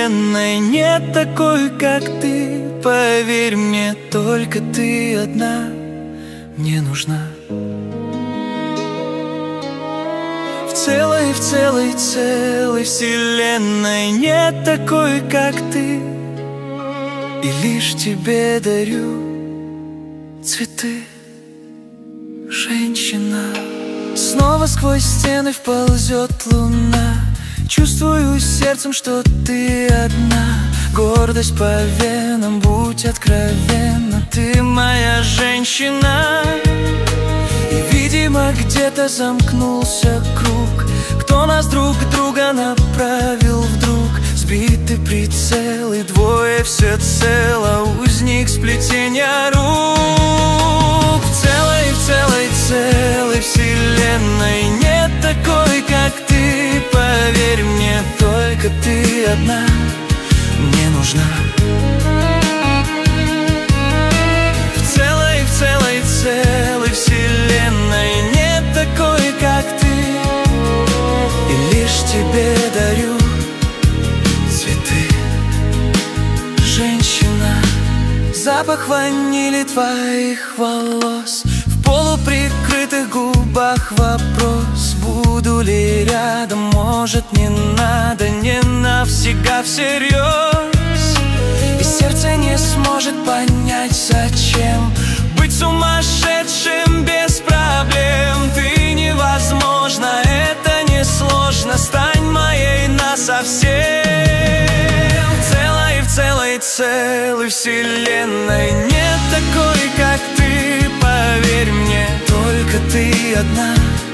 вселенной нет такой, как ты. Поверь мне, только ты одна мне нужна. В целой вселенной нет такой, как ты. И лишь тебе дарю цветы, женщина. Снова сквозь стены вползет луна. Чувствую сердцем, что ты одна. Гордость по венам, будь откровенна. Ты моя женщина. И, видимо, где-то замкнулся круг. Кто нас друг друга направил вдруг? Сбиты прицелы, двое всецело. Узник сплетения рук. В целой вселенной нет такой, как ты. Поверь мне, только ты одна мне нужна. В целой вселенной нет такой, как ты. И лишь тебе дарю цветы, женщина. Запах ванили твоих волос, в полуприкрытых губах вопрос: буду ли рядом, может не надо, не навсегда всерьез. И сердце не сможет понять, зачем быть сумасшедшим без проблем. Ты невозможно, это несложно, стань моей насовсем. В целой вселенной нет такой, как ты. Поверь мне, только ты одна